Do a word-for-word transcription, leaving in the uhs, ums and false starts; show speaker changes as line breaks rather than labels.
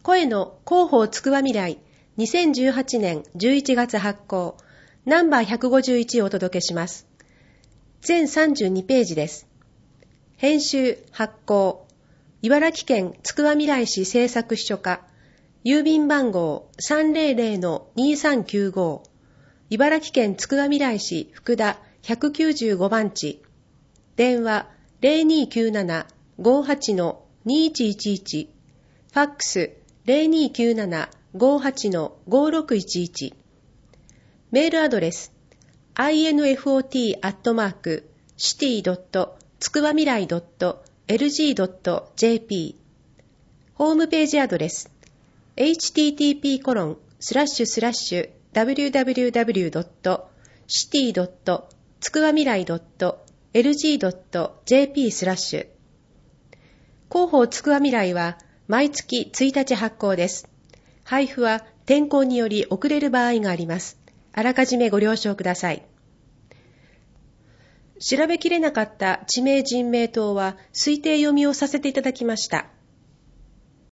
声の広報つくば未来にせんじゅうはちねんじゅういちがつ発行ナンバーひゃくごじゅういちをお届けします。全さんじゅうにページです。編集発行茨城県つくばみらい市制作秘書課郵便番号 さんぜろぜろのにさんきゅうご 茨城県つくばみらい市福田ひゃくきゅうじゅうごばん地電話 ゼロにきゅうなな ごはち にいちいちいちファックス ゼロにきゅうなな ごはち ごろくいちいちメールアドレス アイエヌエフオーティー アットマーク シティ ドット つくばみらい ドット エルジー ドット ジェーピー ホームページアドレス エイチティーティーピーコロンスラッシュスラッシュダブリューダブリューダブリュー ドット シティ ドット つくばみらい ドット エルジー ドット ジェーピー スラッシュ広報つくばみらいは毎月ついたち発行です。配布は天候により遅れる場合があります。あらかじめご了承ください。調べきれなかった地名人名等は推定読みをさせていただきました。